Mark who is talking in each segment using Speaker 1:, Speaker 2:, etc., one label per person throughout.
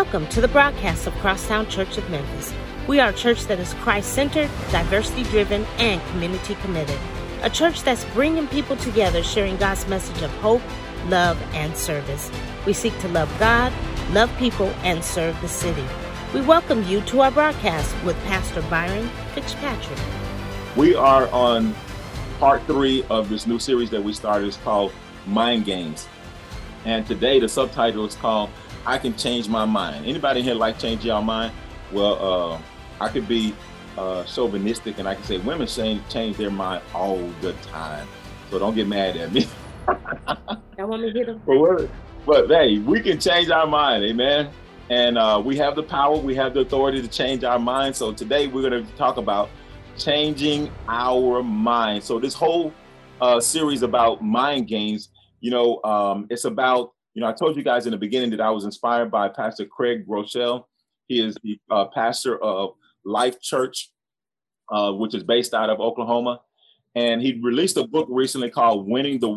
Speaker 1: Welcome to the broadcast of Crosstown Church of Memphis. We are a church that is Christ-centered, diversity-driven, and community-committed. A church that's bringing people together, sharing God's message of hope, love, and service. We seek to love God, love people, and serve the city. We welcome you to our broadcast with Pastor Byron Fitzpatrick.
Speaker 2: We are on part 3 of this new series that we started. It's called Mind Games. And today the subtitle is called I Can Change My Mind. Anybody here like changing your mind? Well, I could be chauvinistic and I can say women change their mind all the time. So don't get mad at me.
Speaker 1: Y'all want me to hit them?
Speaker 2: But hey, we can change our mind, amen? And we have the power, we have the authority to change our mind. So today we're going to talk about changing our mind. So this whole series about mind games, it's about, I told you guys in the beginning that I was inspired by Pastor Craig Groeschel. He is the pastor of Life Church, which is based out of Oklahoma. And he released a book recently called Winning the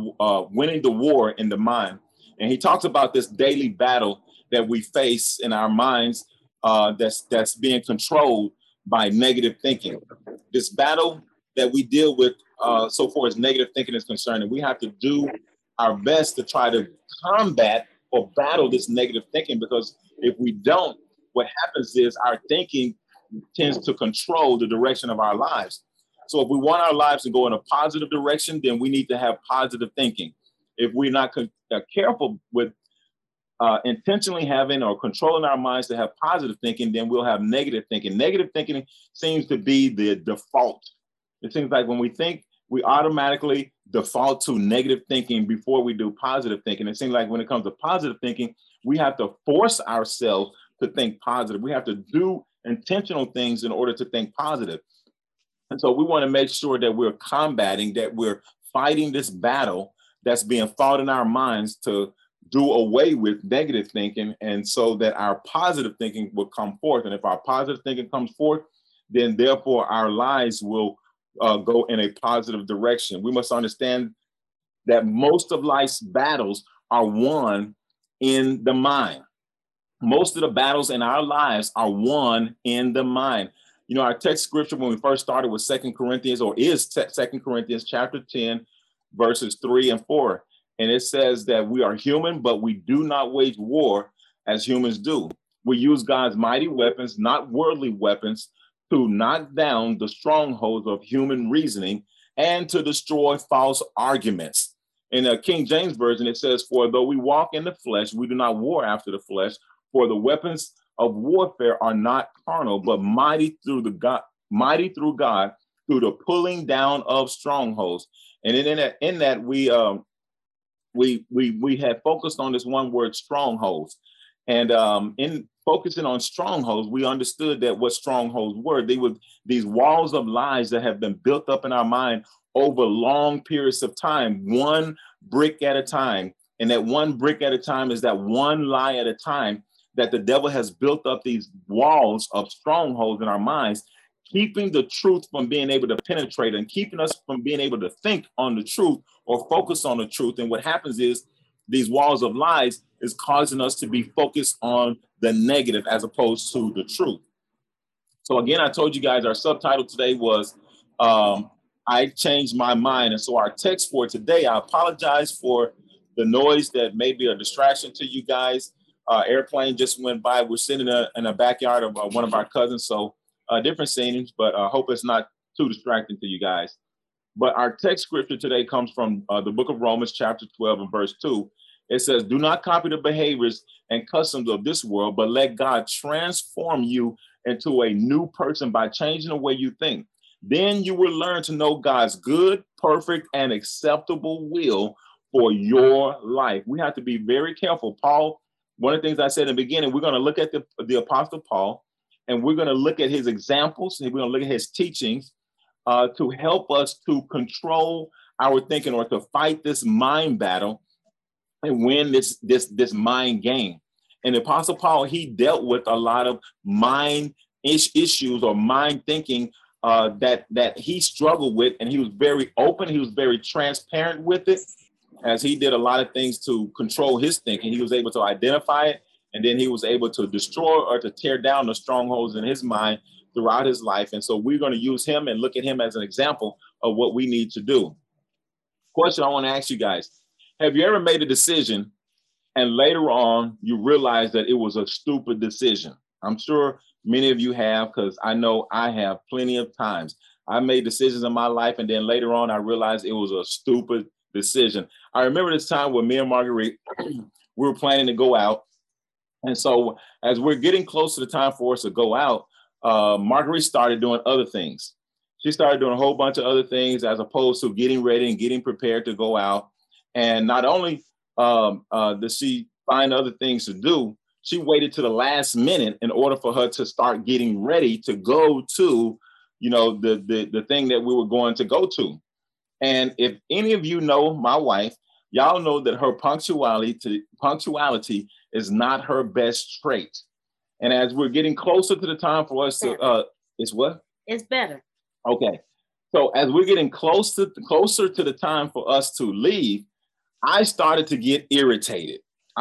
Speaker 2: War in the Mind. And he talks about this daily battle that we face in our minds that's being controlled by negative thinking. This battle that we deal with so far as negative thinking is concerned, and we have to do our best to try to combat or battle this negative thinking, because if we don't, what happens is our thinking tends to control the direction of our lives. So if we want our lives to go in a positive direction, then we need to have positive thinking. If we're not careful with intentionally having or controlling our minds to have positive thinking, then we'll have negative thinking. Negative thinking seems to be the default. It seems like when we think, we automatically default to negative thinking before we do positive thinking. It seems like when it comes to positive thinking, we have to force ourselves to think positive. We have to do intentional things in order to think positive. And so we want to make sure that we're combating, that we're fighting this battle that's being fought in our minds to do away with negative thinking, and so that our positive thinking will come forth. And if our positive thinking comes forth, then therefore our lives will go in a positive direction. We must understand that most of life's battles are won in the mind. Most of the battles in our lives are won in the mind. Our text scripture when we first started was 2 Corinthians chapter 10, verses 3 and 4. And it says that we are human, but we do not wage war as humans do. We use God's mighty weapons, not worldly weapons, to knock down the strongholds of human reasoning and to destroy false arguments. In the King James Version, it says, for though we walk in the flesh, we do not war after the flesh, for the weapons of warfare are not carnal, but mighty through God, through the pulling down of strongholds. And in that we had focused on this one word, strongholds. And in focusing on strongholds, we understood that what strongholds were. They were these walls of lies that have been built up in our mind over long periods of time, one brick at a time. And that one brick at a time is that one lie at a time, that the devil has built up these walls of strongholds in our minds, keeping the truth from being able to penetrate and keeping us from being able to think on the truth or focus on the truth. And what happens is these walls of lies is causing us to be focused on the negative as opposed to the truth. So again, I told you guys our subtitle today was I Changed My Mind. And so our text for today, I apologize for the noise that may be a distraction to you guys. Airplane just went by. We're sitting in a backyard of one of our cousins. So different scenes, but I hope it's not too distracting to you guys. But our text scripture today comes from the book of Romans, chapter 12 and verse 2. It says, do not copy the behaviors and customs of this world, but let God transform you into a new person by changing the way you think. Then you will learn to know God's good, perfect, and acceptable will for your life. We have to be very careful. Paul, one of the things I said in the beginning, we're going to look at the Apostle Paul, and we're going to look at his examples, and we're going to look at his teachings to help us to control our thinking or to fight this mind battle and win this mind game. And the Apostle Paul, he dealt with a lot of mind issues or mind thinking that he struggled with, and he was very open. He was very transparent with it, as he did a lot of things to control his thinking. He was able to identify it And then he was able to destroy or to tear down the strongholds in his mind throughout his life. And so we're going to use him and look at him as an example of what we need to do. Question I want to ask you guys. Have you ever made a decision and later on you realize that it was a stupid decision? I'm sure many of you have, because I know I have plenty of times. I made decisions in my life, and then later on I realized it was a stupid decision. I remember this time when me and Marguerite, we were planning to go out. And so as we're getting close to the time for us to go out, Marguerite started doing other things. She started doing a whole bunch of other things as opposed to getting ready and getting prepared to go out. And not only did she find other things to do, she waited to the last minute in order for her to start getting ready to go to, you know, the thing that we were going to go to. And if any of you know my wife, y'all know that her punctuality is not her best trait. And as we're getting closer to the time for us to, it's what?
Speaker 1: It's better.
Speaker 2: Okay. So as we're getting closer to the time for us to leave, I started to get irritated.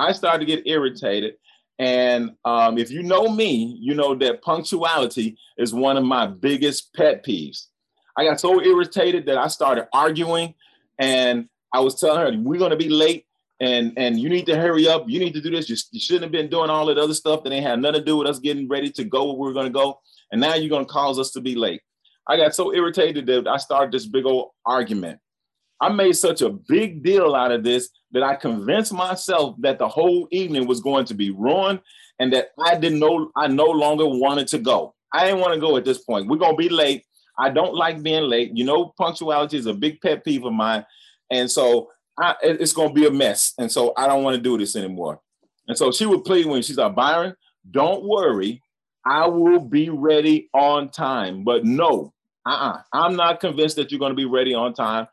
Speaker 2: And if you know me, you know that punctuality is one of my biggest pet peeves. I got so irritated that I started arguing, and I was telling her, we're going to be late, and you need to hurry up. You need to do this. You shouldn't have been doing all that other stuff that ain't had nothing to do with us getting ready to go where we're going to go. And now you're going to cause us to be late. I got so irritated that I started this big old argument. I made such a big deal out of this that I convinced myself that the whole evening was going to be ruined and that I no longer wanted to go. I didn't want to go at this point. We're going to be late. I don't like being late. You know, punctuality is a big pet peeve of mine. And so it's going to be a mess. And so I don't want to do this anymore. And so she would plead when she's like, Byron, don't worry. I will be ready on time. But no, I'm not convinced that you're going to be ready on time.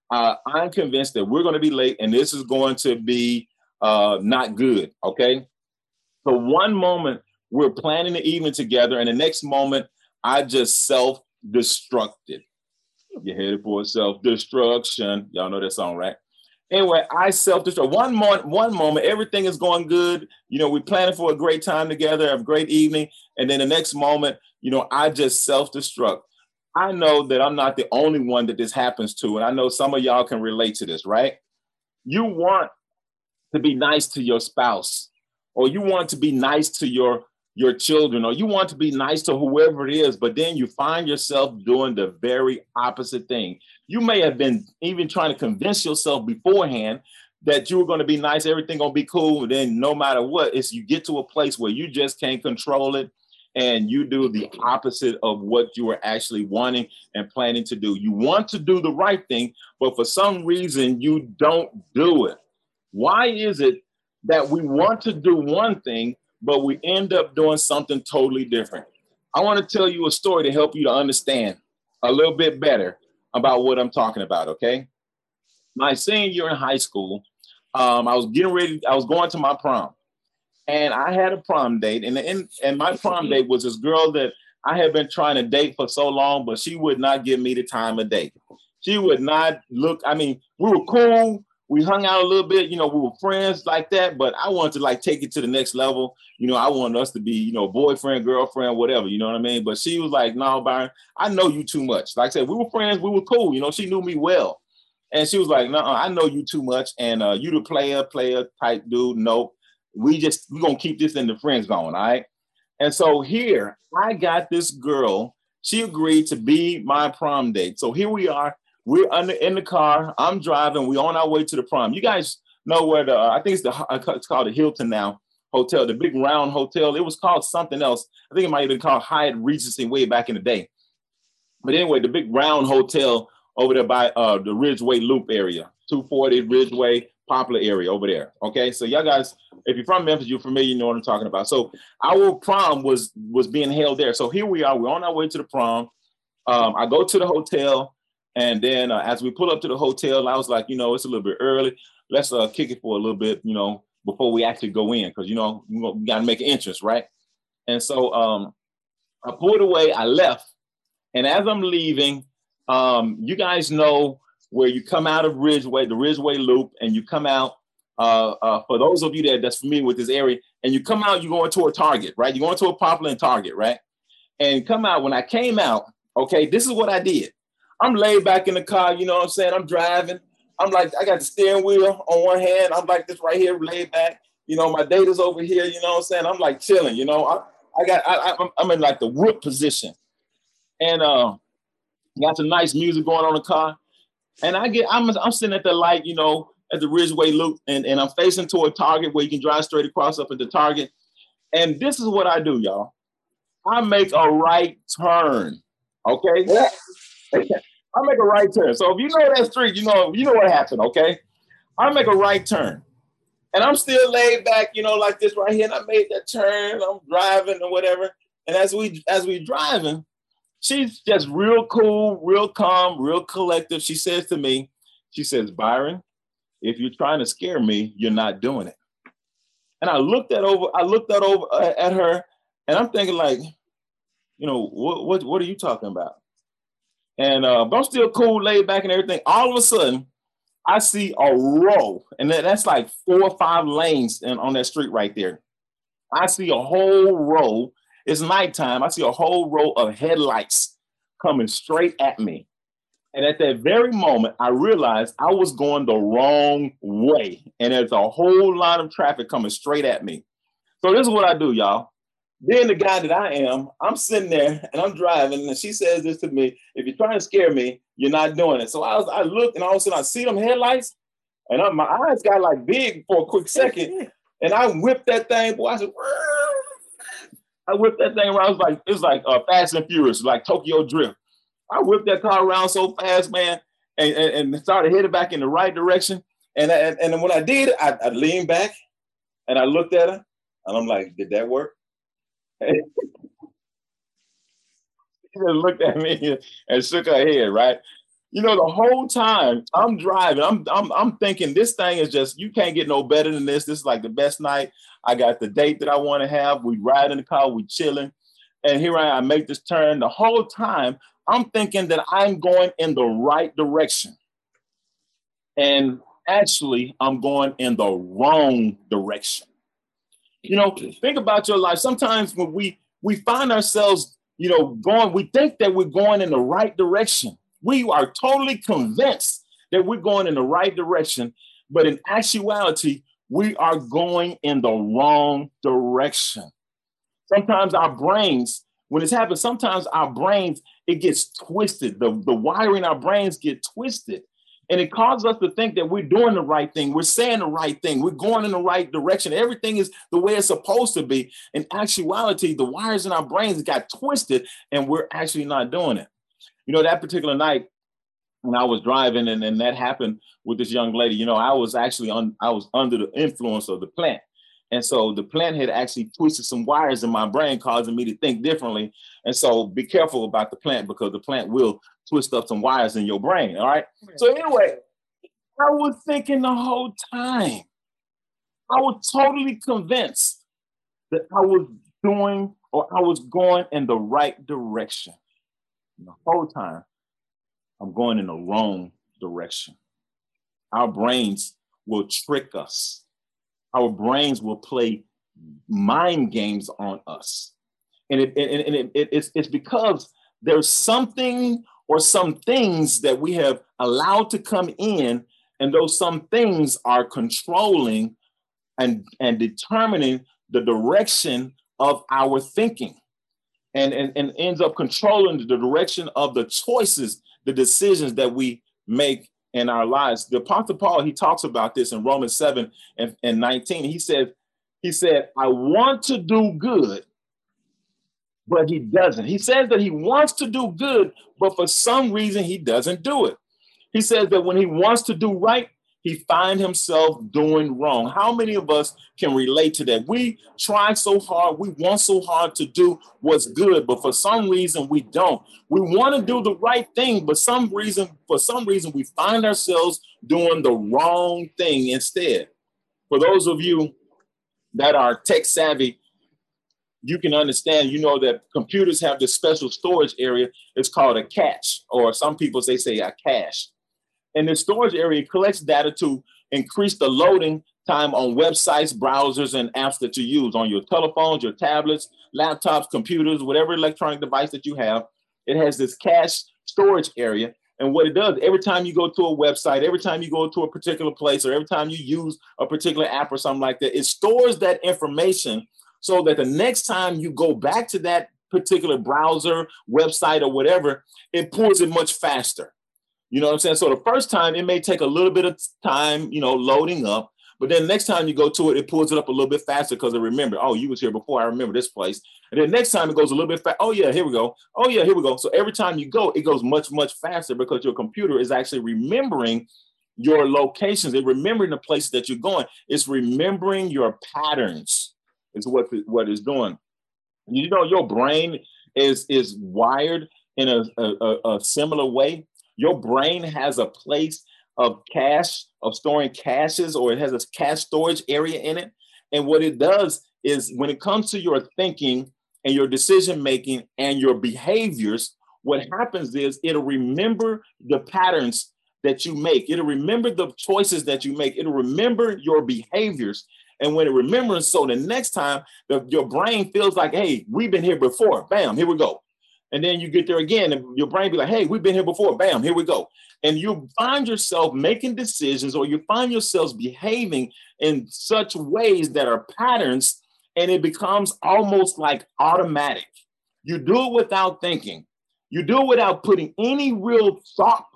Speaker 2: I'm convinced that we're going to be late and this is going to be not good. Okay. So one moment we're planning the evening together, and the next moment I just self-destructed. You're headed for self-destruction. Y'all know that song, right? Anyway, I self-destruct. One moment, everything is going good. You know, we're planning for a great time together, have a great evening. And then the next moment, you know, I just self-destruct. I know that I'm not the only one that this happens to. And I know some of y'all can relate to this, right? You want to be nice to your spouse, or you want to be nice to your children, or you want to be nice to whoever it is, but then you find yourself doing the very opposite thing. You may have been even trying to convince yourself beforehand that you were going to be nice, everything going to be cool. And then no matter what, it's you get to a place where you just can't control it. And you do the opposite of what you were actually wanting and planning to do. You want to do the right thing, but for some reason you don't do it. Why is it that we want to do one thing, but we end up doing something totally different? I want to tell you a story to help you to understand a little bit better about what I'm talking about, okay? My senior year in high school, I was going to my prom. And I had a prom date, and my prom date was this girl that I had been trying to date for so long, but she would not give me the time of day. She would not look. I mean, we were cool. We hung out a little bit. You know, we were friends like that, but I wanted to like take it to the next level. You know, I wanted us to be, you know, boyfriend, girlfriend, whatever. You know what I mean? But she was like, no, Byron, I know you too much. Like I said, we were friends. We were cool. You know, she knew me well. And she was like, no, I know you too much. And you the player type dude. Nope. We're going to keep this in the friend zone, all right? And so here, I got this girl. She agreed to be my prom date. So here we are. We're in the car. I'm driving. We're on our way to the prom. You guys know where I think it's called the Hilton now Hotel, the big round hotel. It was called something else. I think it might have been called Hyatt Regency way back in the day. But anyway, the big round hotel over there by the Ridgeway Loop area, 240 Ridgeway, Poplar area over there. Okay, so y'all guys, if you're from Memphis, you're familiar, you know what I'm talking about. So our prom was being held there. So here we are, we're on our way to the prom. I go to the hotel, and then as we pull up to the hotel, I was like, you know, it's a little bit early. Let's kick it for a little bit, you know, before we actually go in, because you know we got to make an entrance, right? And so I pulled away, I left, and as I'm leaving, you guys know where you come out of Ridgeway, the Ridgeway Loop, and you come out For those of you that's familiar with this area, and you come out, you go into a Target, right? You go into a Popular and Target, right? And come out. When I came out, okay, this is what I did. I'm laid back in the car, you know what I'm saying? I'm driving. I'm like, I got the steering wheel on one hand. I'm like this right here, laid back. You know, my data's over here, you know what I'm saying? I'm like chilling, you know. I'm in like the root position. And got some nice music going on in the car. And I'm sitting at the light, you know, at the Ridgeway Loop, and I'm facing toward Target where you can drive straight across up into Target. And this is what I do, y'all. I make a right turn. Okay? I make a right turn. So if you know that street, you know what happened, okay? I make a right turn. And I'm still laid back, you know, like this right here. And I made that turn. I'm driving or whatever. And as we driving, she's just real cool, real calm, real collective. She says to me, she says, Byron, if you're trying to scare me, you're not doing it. And I looked that over at her, and I'm thinking like, you know, what are you talking about? And but I'm still cool, laid back and everything. All of a sudden, I see a row, and that's like 4 or 5 lanes on that street right there. I see a whole row. It's nighttime. I see a whole row of headlights coming straight at me. And at that very moment, I realized I was going the wrong way. And there's a whole lot of traffic coming straight at me. So this is what I do, y'all. Being the guy that I am, I'm sitting there and I'm driving, and she says this to me: if you're trying to scare me, you're not doing it. So I look, and all of a sudden I see them headlights, and my eyes got like big for a quick second, and I whipped that thing, boy. I whipped that thing around. It was like Fast and Furious, like Tokyo Drift. I whipped that car around so fast, man, and started heading back in the right direction. And then when I did, I leaned back and I looked at her, and I'm like, did that work? She just looked at me and shook her head, right? You know, the whole time I'm driving, I'm thinking this thing is just, you can't get no better than this. This is like the best night. I got the date that I want to have. We ride in the car, we chilling. And here I make this turn. The whole time I'm thinking that I'm going in the right direction. And actually, I'm going in the wrong direction. You know, think about your life. Sometimes when we find ourselves, you know, we think that we're going in the right direction. We are totally convinced that we're going in the right direction, but in actuality, we are going in the wrong direction. Sometimes our brains, when this happens, sometimes our brains, it gets twisted. The wiring in our brains get twisted. And it causes us to think that we're doing the right thing. We're saying the right thing. We're going in the right direction. Everything is the way it's supposed to be. In actuality, the wires in our brains got twisted, and we're actually not doing it. You know, that particular night when I was driving, and that happened with this young lady, you know, I was under the influence of the plant. And so the plant had actually twisted some wires in my brain, causing me to think differently. And so be careful about the plant, because the plant will twist up some wires in your brain. All right. So anyway, I was thinking the whole time, I was totally convinced that I was doing, or I was going in the right direction. And the whole time, I'm going in the wrong direction. Our brains will trick us. Our brains will play mind games on us. And it's because there's something or some things that we have allowed to come in, and those some things are controlling and determining the direction of our thinking, and ends up controlling the direction of the choices, the decisions that we make in our lives. The Apostle Paul, he talks about this in Romans 7 and 19. He said, I want to do good, but he doesn't. He says that he wants to do good, but for some reason he doesn't do it. He says that when he wants to do right, he finds himself doing wrong. How many of us can relate to that? We try so hard, we want so hard to do what's good, but for some reason we don't. We want to do the right thing, but for some reason we find ourselves doing the wrong thing instead. For those of you that are tech savvy, you can understand, you know, that computers have this special storage area. It's called a cache, or some people say a cache. And the storage area collects data to increase the loading time on websites, browsers, and apps that you use on your telephones, your tablets, laptops, computers, whatever electronic device that you have. It has this cache storage area. And what it does, every time you go to a website, every time you go to a particular place, or every time you use a particular app or something like that, it stores that information so that the next time you go back to that particular browser, website, or whatever, it pulls it much faster. You know what I'm saying? So the first time it may take a little bit of time, loading up. But then next time you go to it, it pulls it up a little bit faster because it remember, oh, you was here before. I remember this place. And then next time it goes a little bit fast. Oh, yeah, here we go. Oh, yeah, here we go. So every time you go, it goes much, much faster because your computer is actually remembering your locations. It's remembering the places that you're going. It's remembering your patterns is what it's doing. Your brain is wired in a similar way. Your brain has a place of storing caches, or it has a cache storage area in it. And what it does is when it comes to your thinking and your decision making and your behaviors, what happens is it'll remember the patterns that you make. It'll remember the choices that you make. It'll remember your behaviors. And when it remembers, so the next time your brain feels like, hey, we've been here before. Bam, here we go. And then you get there again and your brain be like, hey, we've been here before. Bam, here we go. And you find yourself making decisions, or you find yourselves behaving in such ways that are patterns, and it becomes almost like automatic. You do it without thinking. You do it without putting any real thought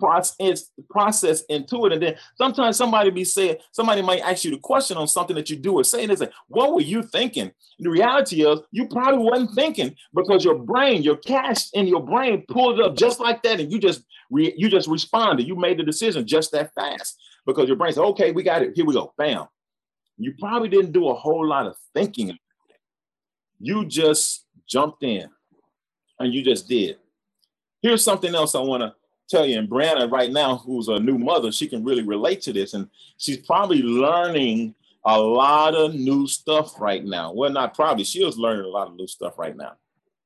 Speaker 2: process into it. And then sometimes somebody might ask you the question on something that you do or say, and they say, what were you thinking? The reality is you probably wasn't thinking, because your brain, your cache in your brain pulled it up just like that. And you just responded. You made the decision just that fast because your brain said, okay, we got it. Here we go. Bam. You probably didn't do a whole lot of thinking. You just jumped in and you just did. Here's something else I want to tell you. And Brianna right now, who's a new mother, she can really relate to this. And she's probably learning a lot of new stuff right now. Well, not probably. She was learning a lot of new stuff right now.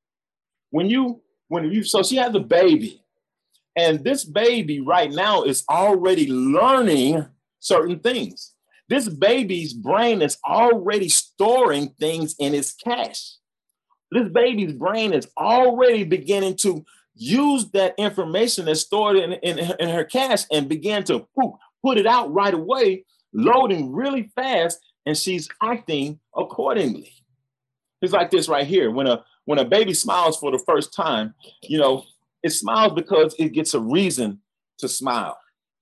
Speaker 2: So she has a baby. And this baby right now is already learning certain things. This baby's brain is already storing things in its cache. This baby's brain is already beginning to use that information that's stored in her cache and began to put it out right away, loading really fast, and she's acting accordingly. It's like this right here. When a baby smiles for the first time, it smiles because it gets a reason to smile.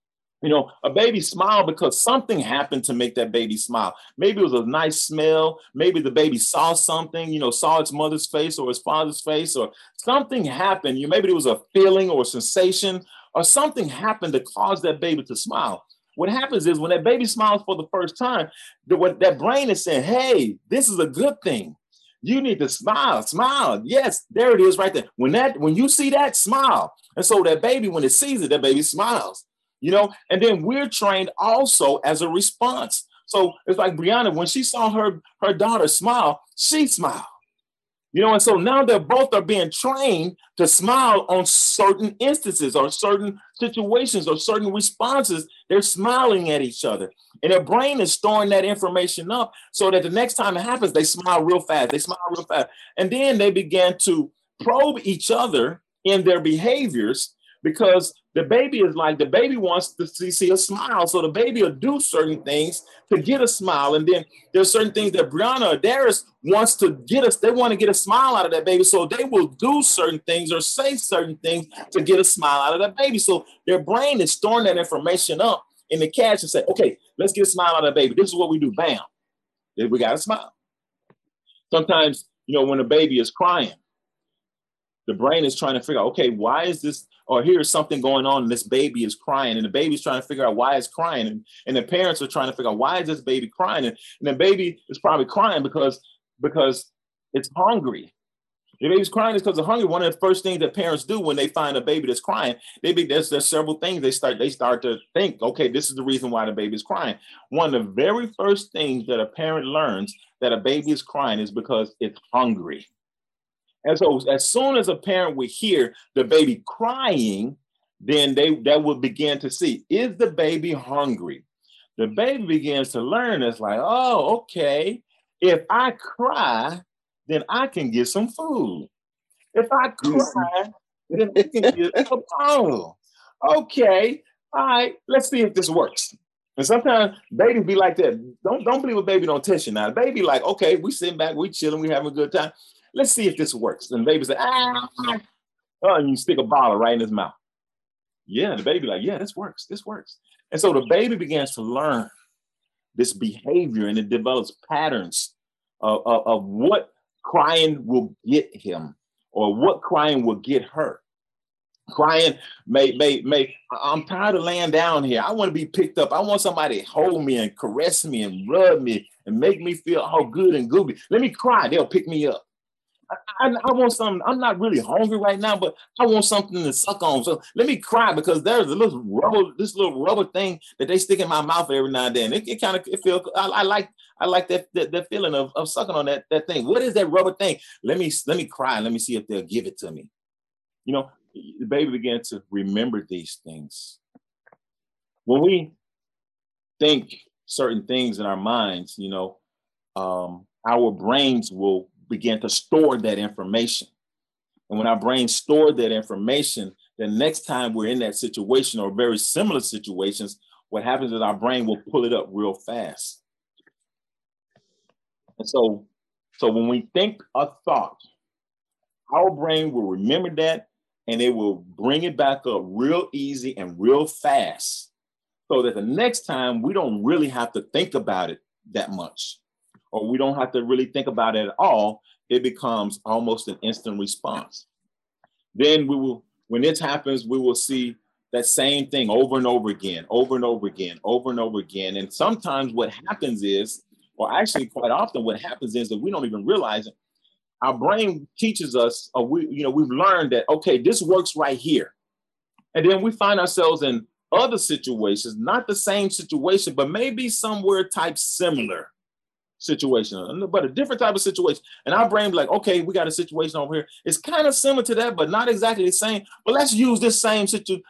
Speaker 2: A baby smiled because something happened to make that baby smile. Maybe it was a nice smell. Maybe the baby saw something, saw its mother's face or its father's face, or something happened. Maybe it was a feeling or a sensation, or something happened to cause that baby to smile. What happens is when that baby smiles for the first time, that brain is saying, hey, this is a good thing. You need to smile. Yes, there it is right there. When you see that, smile. And so that baby, when it sees it, that baby smiles. And then we're trained also as a response. So it's like Brianna, when she saw her daughter smile, she smiled. And so now they both are being trained to smile on certain instances or certain situations or certain responses. They're smiling at each other. And their brain is storing that information up so that the next time it happens, they smile real fast. And then they began to probe each other in their behaviors, because the baby wants to see a smile. So the baby will do certain things to get a smile. And then there's certain things that Brianna or Darius wants to get us. They want to get a smile out of that baby. So they will do certain things or say certain things to get a smile out of that baby. So their brain is storing that information up in the cache and say, okay, let's get a smile out of that baby. This is what we do. Bam. Then we got to smile. Sometimes, when a baby is crying, the brain is trying to figure out, okay, why is this? Or here's something going on and this baby is crying, and the baby's trying to figure out why it's crying. And the parents are trying to figure out, why is this baby crying? And the baby is probably crying because it's hungry. The baby's crying because it's hungry. One of the first things that parents do when they find a baby that's crying, there's several things they start to think, okay, this is the reason why the baby's crying. One of the very first things that a parent learns that a baby is crying is because it's hungry. And so as soon as a parent would hear the baby crying, then that would begin to see, is the baby hungry? the baby begins to learn. It's like, oh, okay. If I cry, then I can get some food. If I cry, then I can get a bottle. Okay, all right, let's see if this works. And sometimes babies be like that. Don't believe a baby don't test you now. The baby like, okay, we sitting back, we chilling, we having a good time. Let's see if this works. And the baby say, oh, and you stick a bottle right in his mouth. Yeah, the baby like, yeah, this works. This works. And so the baby begins to learn this behavior, and it develops patterns of what crying will get him or what crying will get her. Crying may, I'm tired of laying down here. I want to be picked up. I want somebody to hold me and caress me and rub me and make me feel all good and goopy. Let me cry. They'll pick me up. I want something. I'm not really hungry right now, but I want something to suck on. So let me cry because there's this little rubber thing that they stick in my mouth every now and then. It kind of feels. I like that feeling of sucking on that thing. What is that rubber thing? Let me cry. Let me see if they'll give it to me. You know, the baby began to remember these things. When we think certain things in our minds, our brains will begin to store that information. And when our brains store that information, the next time we're in that situation or very similar situations, what happens is our brain will pull it up real fast. And so when we think a thought, our brain will remember that and it will bring it back up real easy and real fast so that the next time we don't really have to think about it that much. Or we don't have to really think about it at all. It becomes almost an instant response. Then when this happens, we will see that same thing over and over again, over and over again, over and over again. And sometimes what happens is, or actually quite often what happens is that we don't even realize it. Our brain teaches us, or we've learned that, okay, this works right here. And then we find ourselves in other situations, not the same situation, but maybe somewhere type similar situation, but a different type of situation. And our brain be like, okay, we got a situation over here. It's kind of similar to that, but not exactly the same. But let's use this same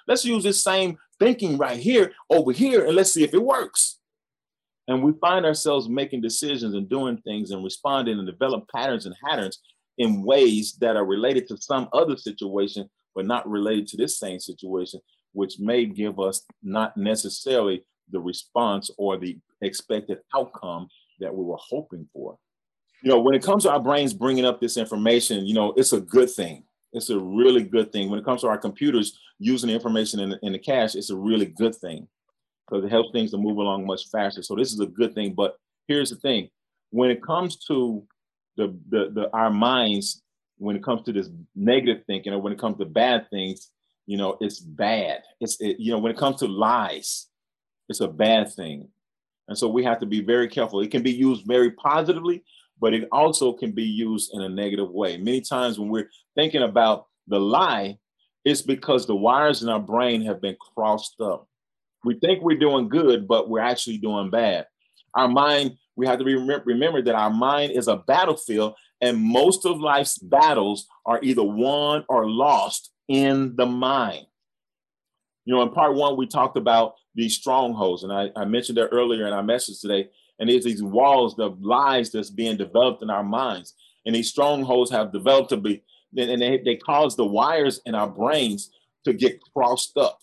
Speaker 2: thinking right here over here, and let's see if it works. And we find ourselves making decisions and doing things and responding and develop patterns and patterns in ways that are related to some other situation, but not related to this same situation, which may give us not necessarily the response or the expected outcome that we were hoping for. When it comes to our brains bringing up this information, it's a good thing. It's a really good thing. When it comes to our computers using the information in the cache, it's a really good thing because it helps things to move along much faster. So this is a good thing. But here's the thing. When it comes to our minds, when it comes to this negative thinking or when it comes to bad things, it's bad. When it comes to lies, it's a bad thing. And so we have to be very careful. It can be used very positively, but it also can be used in a negative way. Many times when we're thinking about the lie, it's because the wires in our brain have been crossed up. We think we're doing good, but we're actually doing bad. Our mind, we have to remember that our mind is a battlefield, and most of life's battles are either won or lost in the mind. In part one, we talked about these strongholds, and I mentioned that earlier in our message today. And there's these walls of lies that's being developed in our minds, and these strongholds have developed to be, and they cause the wires in our brains to get crossed up.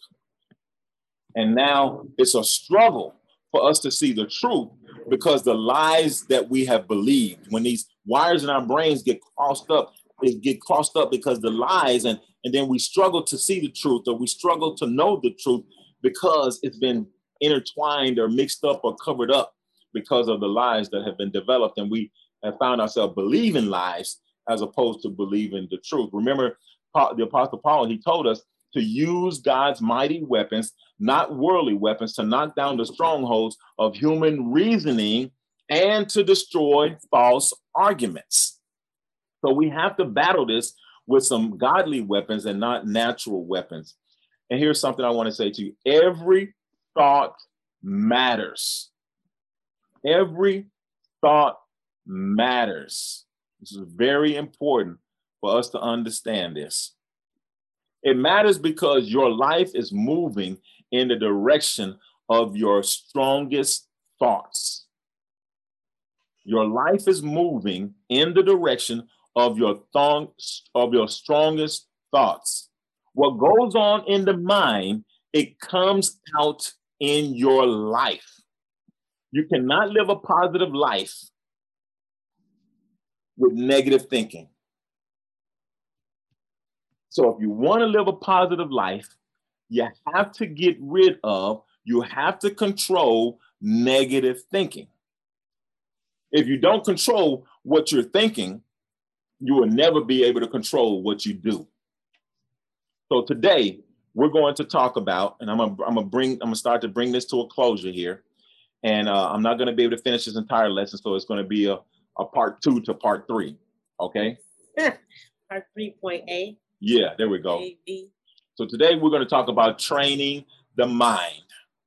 Speaker 2: And now it's a struggle for us to see the truth because the lies that we have believed, when these wires in our brains get crossed up because the lies, and then we struggle to see the truth, or we struggle to know the truth because it's been intertwined or mixed up or covered up because of the lies that have been developed. And we have found ourselves believing lies as opposed to believing the truth. Remember, the Apostle Paul, he told us to use God's mighty weapons, not worldly weapons, to knock down the strongholds of human reasoning and to destroy false arguments. So we have to battle this with some godly weapons and not natural weapons. And here's something I want to say to you. Every thought matters. Every thought matters. This is very important for us to understand this. It matters because your life is moving in the direction of your strongest thoughts. Your life is moving in the direction of your strongest thoughts. What goes on in the mind, it comes out in your life. You cannot live a positive life with negative thinking. So if you want to live a positive life, you have to get rid of, you have to control negative thinking. If you don't control what you're thinking, you will never be able to control what you do. So today we're going to talk about, and I'm gonna start to bring this to a closure here. And I'm not going to be able to finish this entire lesson, so it's going to be a part 2 to part 3. Okay.
Speaker 1: Part 3.A.
Speaker 2: Yeah, there we go.
Speaker 1: A-B.
Speaker 2: So today we're going to talk about training the mind.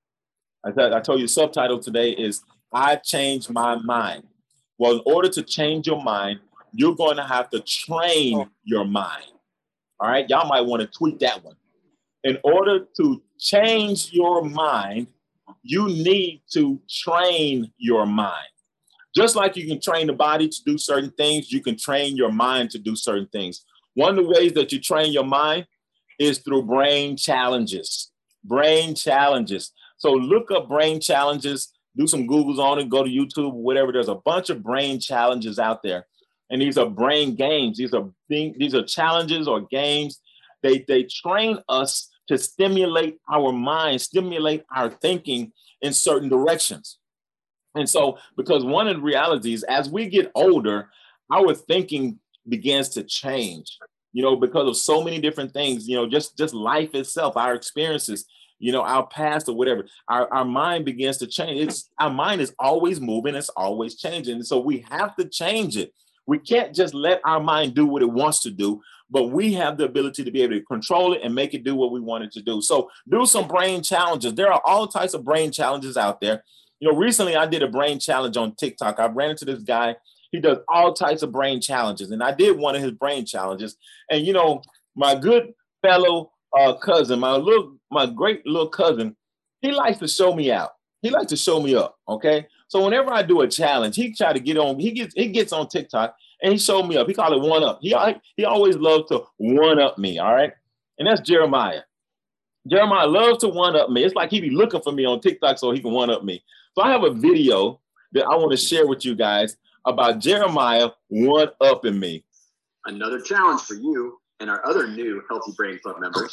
Speaker 2: I told you the subtitle today is I Changed My Mind. Well, in order to change your mind, you're going to have to train your mind. All right. Y'all might want to tweet that one. In order to change your mind, you need to train your mind. Just like you can train the body to do certain things, you can train your mind to do certain things. One of the ways that you train your mind is through brain challenges. Brain challenges. So look up brain challenges, do some Googles on it, go to YouTube, whatever. There's a bunch of brain challenges out there. And these are brain games. These are challenges or games. They train us to stimulate our mind, stimulate our thinking in certain directions. And so, because one of the realities, as we get older, our thinking begins to change, because of so many different things, just life itself, our experiences, our past or whatever, our mind begins to change. Our mind is always moving. It's always changing. And so we have to change it. We can't just let our mind do what it wants to do, but we have the ability to be able to control it and make it do what we want it to do. So do some brain challenges. There are all types of brain challenges out there. Recently I did a brain challenge on TikTok. I ran into this guy. He does all types of brain challenges. And I did one of his brain challenges. And, my good fellow cousin, my great little cousin, he likes to show me out. He likes to show me up. Okay. So whenever I do a challenge, he try to get on, he gets on TikTok and he showed me up. He called it one up. He always loves to one up me. All right. And that's Jeremiah. Jeremiah loves to one up me. It's like he be looking for me on TikTok so he can one up me. So I have a video that I want to share with you guys about Jeremiah one upping me.
Speaker 3: Another challenge for you and our other new Healthy Brain Club members.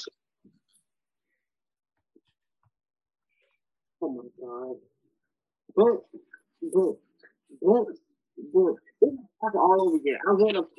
Speaker 4: Oh my God. Boom. That's all over again. I want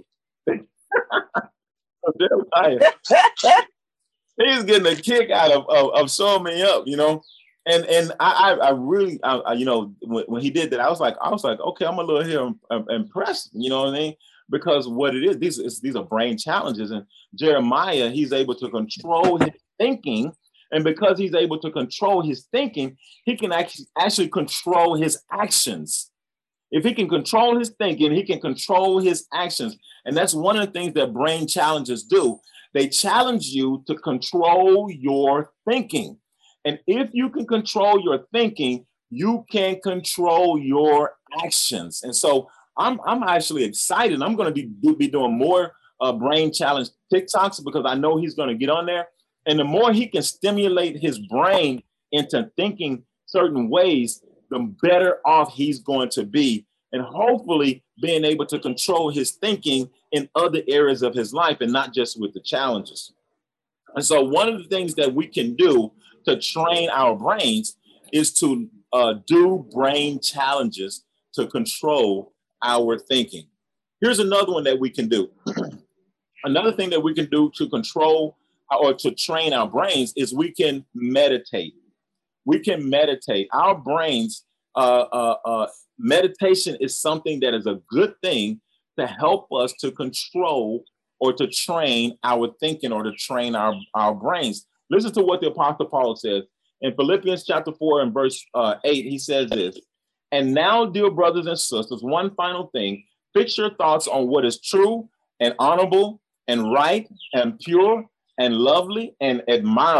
Speaker 2: to. He's getting a kick out of showing me up, and I really, when he did that, I was like, okay, I'm a little here impressed, you know what I mean? Because what it is, these are brain challenges, and Jeremiah, he's able to control his thinking. And because he's able to control his thinking, he can actually control his actions. If he can control his thinking, he can control his actions. And that's one of the things that brain challenges do. They challenge you to control your thinking. And if you can control your thinking, you can control your actions. And so I'm actually excited. I'm going to be doing more brain challenge TikToks because I know he's going to get on there. And the more he can stimulate his brain into thinking certain ways, the better off he's going to be. And hopefully being able to control his thinking in other areas of his life and not just with the challenges. And so one of the things that we can do to train our brains is to do brain challenges to control our thinking. Here's another one that we can do. Another thing that we can do to control or to train our brains is we can meditate. We can meditate. Our brains, meditation is something that is a good thing to help us to control or to train our thinking or to train our brains. Listen to what the Apostle Paul says. In Philippians chapter 4 and verse 8, he says this, "And now, dear brothers and sisters, one final thing, fix your thoughts on what is true and honorable and right and pure and lovely and admirable.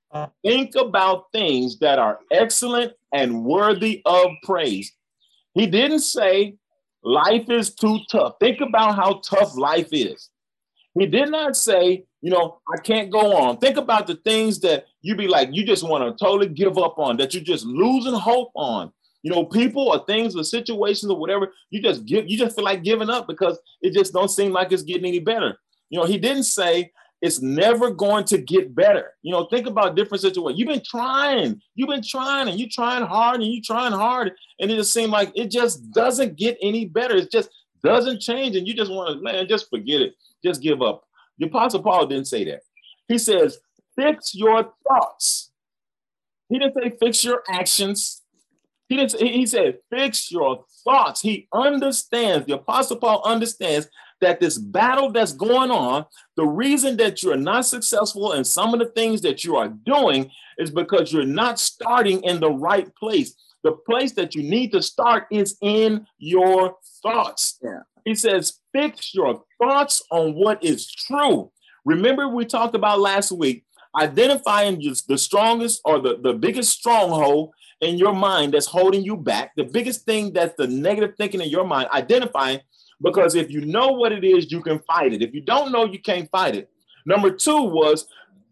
Speaker 2: Think about things that are excellent and worthy of praise. He didn't say life is too tough. Think about how tough life is. He did not say, I can't go on. Think about the things that you be like, you just want to totally give up on, that you're just losing hope on. People or things or situations or whatever, you just feel like giving up because it just don't seem like it's getting any better. He didn't say it's never going to get better. Think about different situations. You've been trying, and you're trying hard, and it just seems like it just doesn't get any better. It just doesn't change, and you just want to, just forget it. Just give up. The Apostle Paul didn't say that. He says, fix your thoughts. He didn't say fix your actions. He said, fix your thoughts. He understands, the Apostle Paul understands that this battle that's going on, the reason that you're not successful in some of the things that you are doing is because you're not starting in the right place. The place that you need to start is in your thoughts.
Speaker 5: Yeah.
Speaker 2: He says, fix your thoughts on what is true. Remember, we talked about last week, identifying just the strongest or the biggest stronghold in your mind that's holding you back. The biggest thing that's the negative thinking in your mind, identifying, because if you know what it is, you can fight it. If you don't know, you can't fight it. Number two was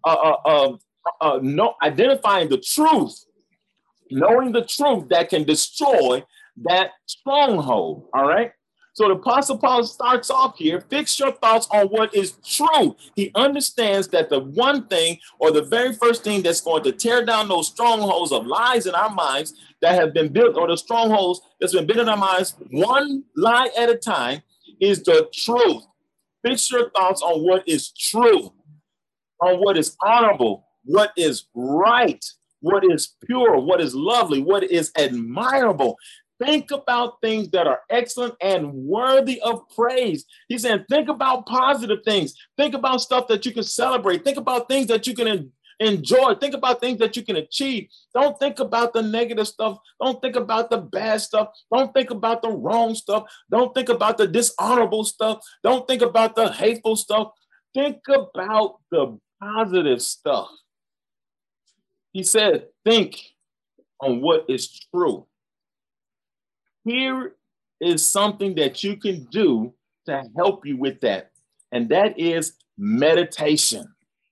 Speaker 2: identifying the truth, knowing the truth that can destroy that stronghold. All right. So the Apostle Paul starts off here, fix your thoughts on what is true. He understands that the one thing or the very first thing that's going to tear down those strongholds of lies in our minds that have been built, or the strongholds that's been built in our minds, one lie at a time, is the truth. Fix your thoughts on what is true, on what is honorable, what is right, what is pure, what is lovely, what is admirable. Think about things that are excellent and worthy of praise. He's saying, think about positive things. Think about stuff that you can celebrate. Think about things that you can enjoy. Think about things that you can achieve. Don't think about the negative stuff. Don't think about the bad stuff. Don't think about the wrong stuff. Don't think about the dishonorable stuff. Don't think about the hateful stuff. Think about the positive stuff. He said, think on what is true. Here is something that you can do to help you with that, and that is meditation.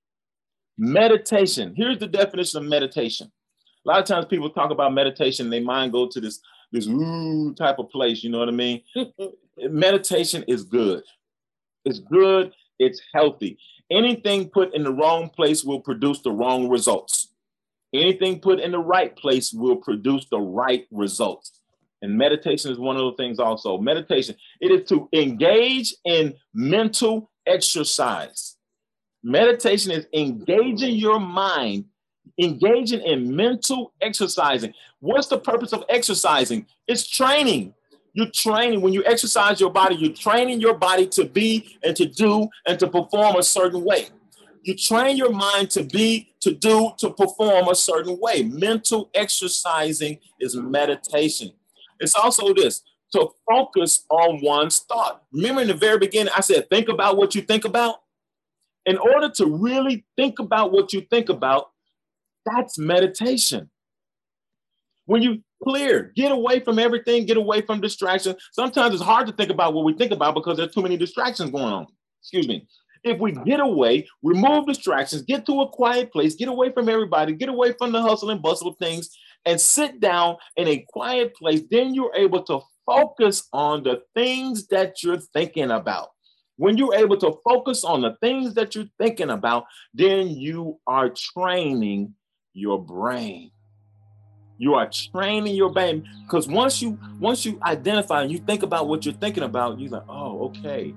Speaker 2: Meditation. Here's the definition of meditation. A lot of times people talk about meditation, and their mind go to this ooh type of place, you know what I mean? Meditation is good. It's good. It's healthy. Anything put in the wrong place will produce the wrong results. Anything put in the right place will produce the right results. And meditation is one of those things also. Meditation, it is to engage in mental exercise. Meditation is engaging your mind, engaging in mental exercising. What's the purpose of exercising? It's training. You're training. When you exercise your body, you're training your body to be and to do and to perform a certain way. You train your mind to be, to do, to perform a certain way. Mental exercising is meditation. It's also this, to focus on one's thought. Remember in the very beginning, I said, think about what you think about. In order to really think about what you think about, that's meditation. When you clear, get away from everything, get away from distractions. Sometimes it's hard to think about what we think about because there's too many distractions going on. Excuse me. If we get away, remove distractions, get to a quiet place, get away from everybody, get away from the hustle and bustle of things, and sit down in a quiet place, then you're able to focus on the things that you're thinking about. When you're able to focus on the things that you're thinking about, then you are training your brain. You are training your brain, because once you identify and you think about what you're thinking about, you're like, oh, okay,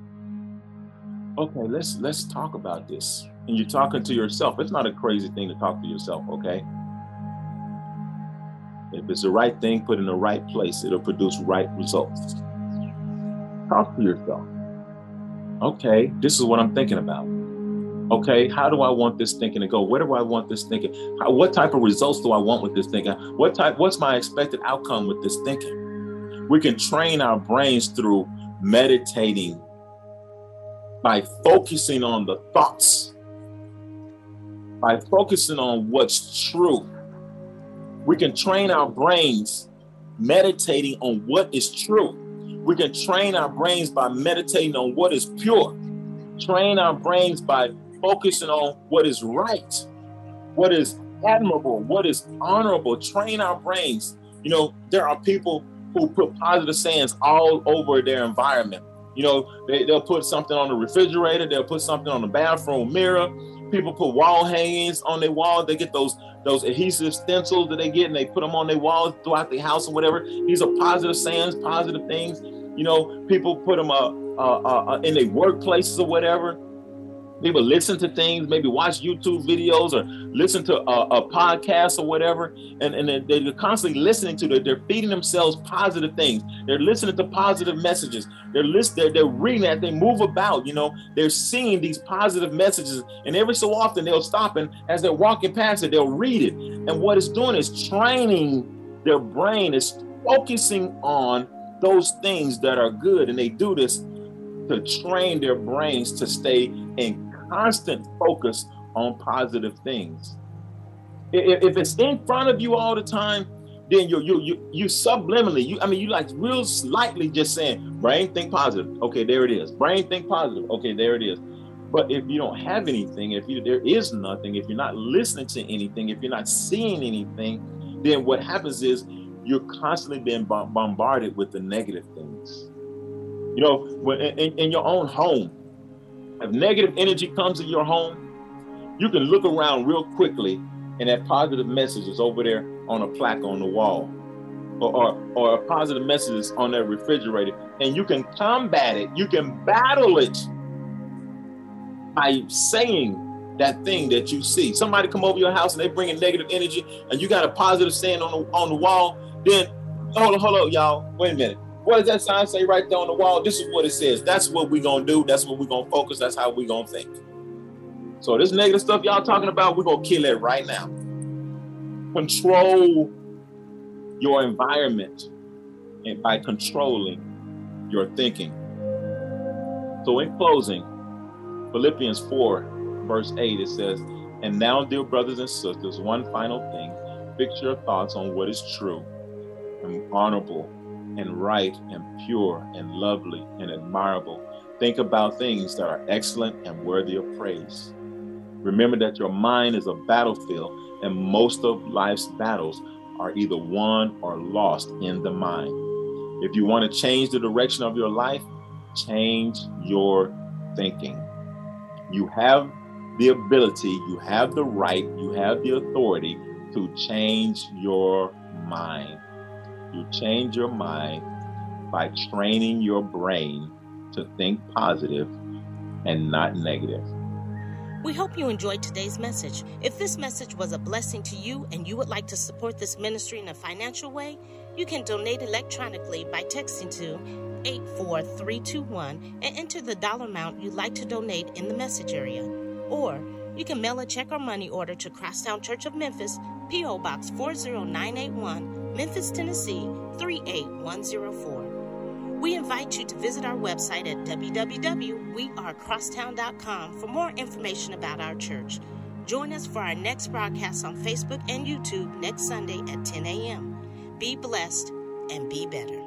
Speaker 2: let's talk about this. And you're talking to yourself. It's not a crazy thing to talk to yourself, okay? If it's the right thing, put in the right place, it'll produce right results. Talk to yourself. Okay, this is what I'm thinking about. Okay, how do I want this thinking to go? Where do I want this thinking? What type of results do I want with this thinking? What's my expected outcome with this thinking? We can train our brains through meditating by focusing on the thoughts. by focusing on what's true. We can train our brains meditating on what is true. We can train our brains by meditating on what is pure. Train our brains by focusing on what is right, what is admirable, what is honorable. Train our brains. You know, there are people who put positive sayings all over their environment. You know, they'll put something on the refrigerator. They'll put something on the bathroom mirror. People put wall hangings on their walls. They get those adhesive stencils that they get, and they put them on their walls throughout the house or whatever. These are positive sayings, positive things. You know, people put them in their workplaces or whatever. People listen to things, maybe watch YouTube videos or listen to a podcast or whatever, and they're constantly listening to it. They're feeding themselves positive things. They're listening to positive messages. They're reading that. They move about. You know, they're seeing these positive messages, and every so often they'll stop, and as they're walking past it, they'll read it. And what it's doing is training their brain. It's focusing on those things that are good, and they do this to train their brains to stay in constant focus on positive things. If it's in front of you all the time, then you subliminally, you like real slightly just saying, brain, think positive. Okay, there it is. Brain, think positive. Okay, there it is. But if you don't have anything, there is nothing, if you're not listening to anything, if you're not seeing anything, then what happens is you're constantly being bombarded with the negative things. You know, when in your own home, if negative energy comes in your home, you can look around real quickly, and that positive message is over there on a plaque on the wall, or a positive message is on that refrigerator, and you can combat it. You can battle it by saying that thing that you see. Somebody come over your house and they bring in negative energy, and you got a positive saying on the wall. Then hold on, y'all. Wait a minute. What does that sign say right there on the wall? This is what it says. That's what we're going to do. That's what we're going to focus. That's how we're going to think. So this negative stuff y'all talking about, we're going to kill it right now. Control your environment and by controlling your thinking. So in closing, Philippians 4, verse 8, it says, "And now, dear brothers and sisters, one final thing. Fix your thoughts on what is true and honorable and right and pure and lovely and admirable. Think about things that are excellent and worthy of praise. Remember that your mind is a battlefield, and most of life's battles are either won or lost in the mind. If you want to change the direction of your life, change your thinking. You have the ability, you have the right, you have the authority to change your mind. You change your mind by training your brain to think positive and not negative."
Speaker 1: We hope you enjoyed today's message. If this message was a blessing to you and you would like to support this ministry in a financial way, you can donate electronically by texting to 84321 and enter the dollar amount you'd like to donate in the message area. Or you can mail a check or money order to Crosstown Church of Memphis, P.O. Box 40981, Memphis, Tennessee 38104. We invite you to visit our website at www.wearecrosstown.com for more information about our church. Join us for our next broadcast on Facebook and YouTube next Sunday at 10 a.m. Be blessed and be better.